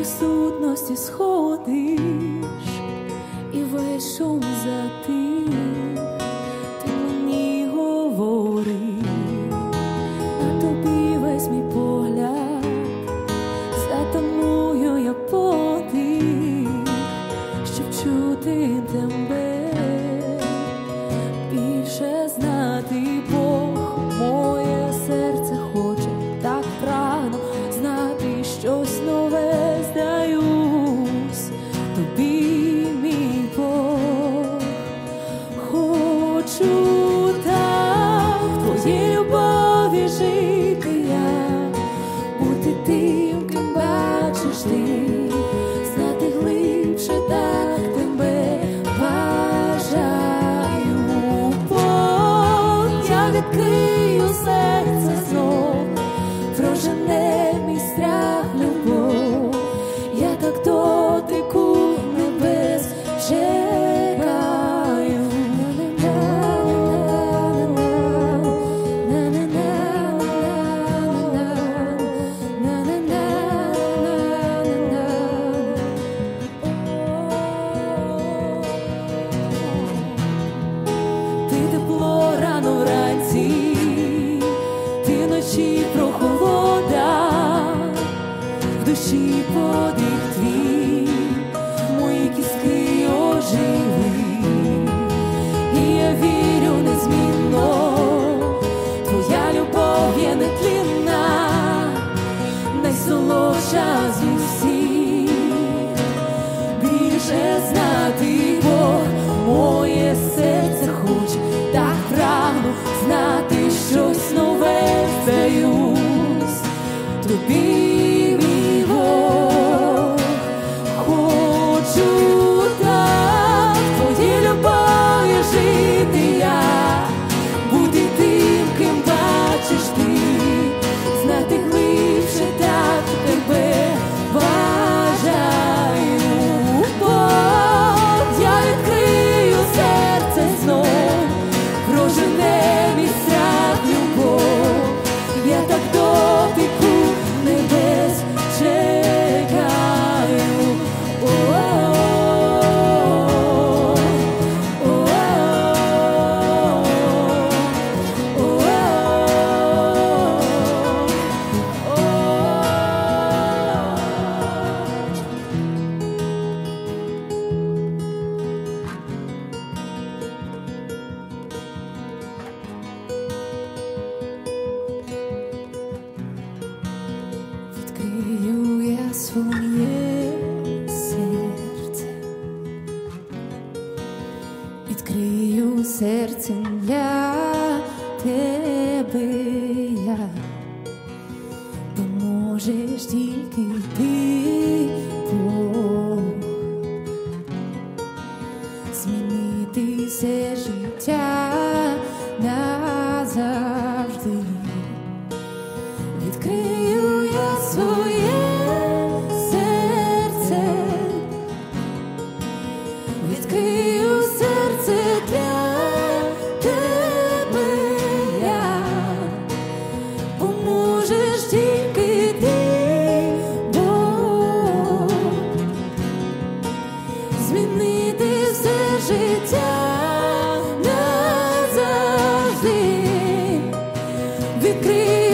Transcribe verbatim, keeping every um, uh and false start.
присутності сходиш, і весь шум затих, ти мені говориш, на тобі весь мій погляд, затамую я подих, щоб чути тебе, більше знати Бог, моє серце хоче, так прагну знати щось нове, здаюсь тобі, мій Бог. Хочу так в твоїй любові жити я, бути тим, ким бачиш ти, знати глибше так тебе бажаю. Бог, я відкрию серце знов, прожене мій страх любов, я так дотику небес чекаю. Ти тепло рано вранці, ти ночі прохолода, в душі подих твій, мої кістки оживи, і я вірю незмінно, твоя любов є нетлінна, найсолодша з усіх. Більше знати Бог, моє серце хоче, так прагну знати щось нове, здаюсь тобі, мій Бог. Хочу так в твоїй любові жити я, бути тим, ким бачиш ти, знати глибше так тебе бажаю. Бог, я відкрию серце знов, прожене мій страх любов, я так дотику небес чекаю. О-о-о, відкрию я своє серце, відкрию серцем для тебе я, бо можеш тільки ти, Бог, змінити все життя назавжди. Відкрию я своє серце, відкрию серце для тебе я, поможеш тільки ти, Бог, змінити все життя назавжди. Відкрию